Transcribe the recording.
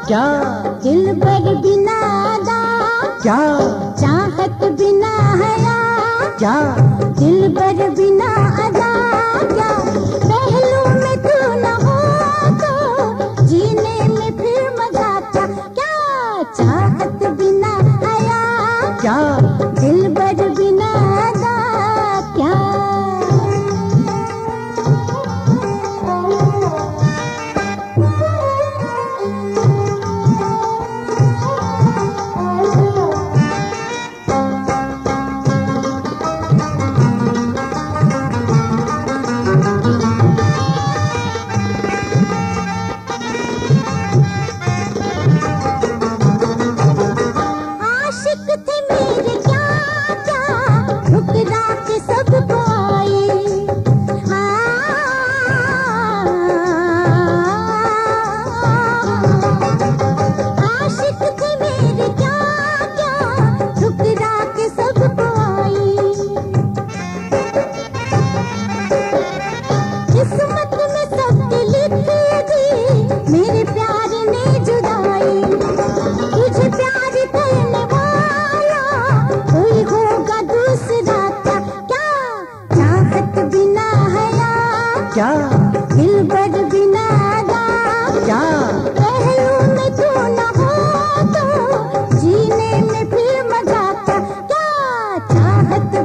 क्या दिल भर बिना अदा, क्या चाहत बिना हया, क्या दिल भर बिना अदा, क्या पहलू में तू न हो तो जीने में फिर मजा क्या, क्या चाहत बिना हया, क्या दिल भर बिना अदा, क्या मेरे प्यार ने जुदाई, तुझे प्यार करने वाला कोई होगा दूसरा क्या, क्या चाहत बिना हया, क्या दिल भर बिना अदा, क्या पहलू में तू न हो तो जीने में फिर मजा क्या, क्या चाहत